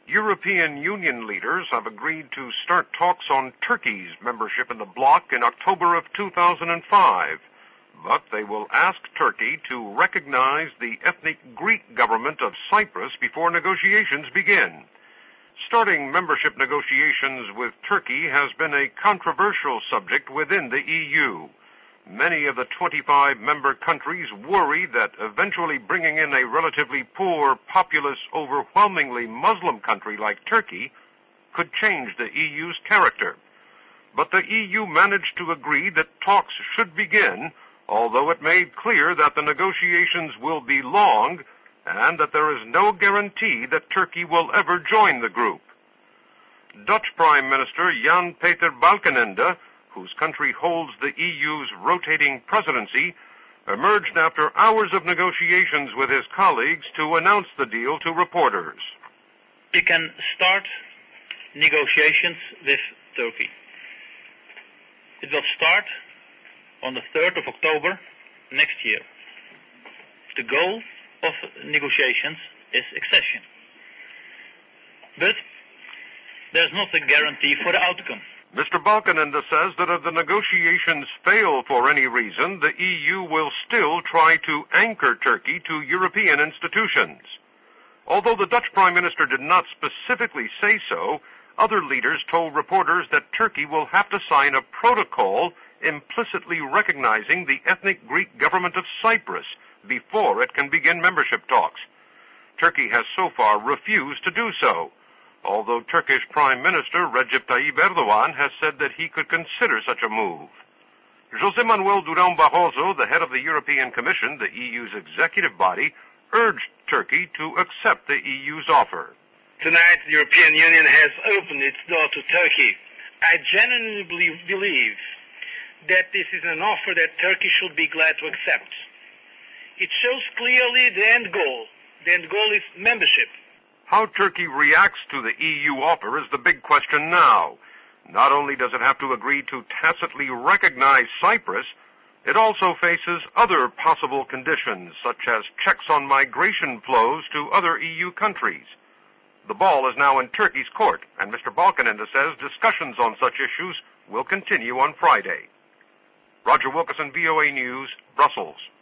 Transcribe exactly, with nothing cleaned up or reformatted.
European Union leaders have agreed to start talks on Turkey's membership in the bloc in October of two thousand five, but they will ask Turkey to recognize the ethnic Greek government of Cyprus before negotiations begin. Starting membership negotiations with Turkey has been a controversial subject within the E U. Many of the twenty-five member countries worry that eventually bringing in a relatively poor, populous, overwhelmingly Muslim country like Turkey could change the E U's character. But the E U managed to agree that talks should begin, although it made clear that the negotiations will be long and that there is no guarantee that Turkey will ever join the group. Dutch Prime Minister Jan-Peter Balkenende, whose country holds the E U's rotating presidency, emerged after hours of negotiations with his colleagues to announce the deal to reporters. We can start negotiations with Turkey. It will start on the third of October next year. The goal of negotiations is accession. But there's not a guarantee for the outcome. Mister Balkenende says that if the negotiations fail for any reason, the E U will still try to anchor Turkey to European institutions. Although the Dutch Prime Minister did not specifically say so, other leaders told reporters that Turkey will have to sign a protocol implicitly recognizing the ethnic Greek government of Cyprus before it can begin membership talks. Turkey has so far refused to do so, although Turkish Prime Minister Recep Tayyip Erdogan has said that he could consider such a move. José Manuel Durão Barroso, the head of the European Commission, the E U's executive body, urged Turkey to accept the E U's offer. Tonight, the European Union has opened its door to Turkey. I genuinely believe that this is an offer that Turkey should be glad to accept. It shows clearly the end goal. The end goal is membership. How Turkey reacts to the E U offer is the big question now. Not only does it have to agree to tacitly recognize Cyprus, it also faces other possible conditions, such as checks on migration flows to other E U countries. The ball is now in Turkey's court, and Mister Balkenende says discussions on such issues will continue on Friday. Roger Wilkerson, V O A News, Brussels.